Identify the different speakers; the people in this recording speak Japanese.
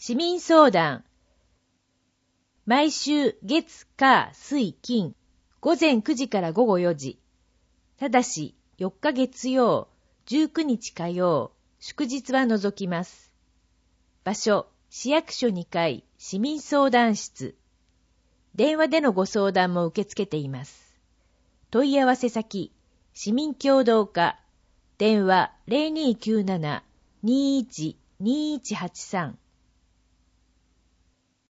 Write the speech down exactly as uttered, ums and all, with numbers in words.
Speaker 1: 市民相談。毎週月火水金午前くじから午後よじ。ただしよっか月曜、じゅうくにち火曜、祝日は除きます。場所、市役所にかい市民相談室。電話でのご相談も受け付けています。問い合わせ先、市民協働課。電話 ゼロにーきゅうなな にーいち にーいちはちさん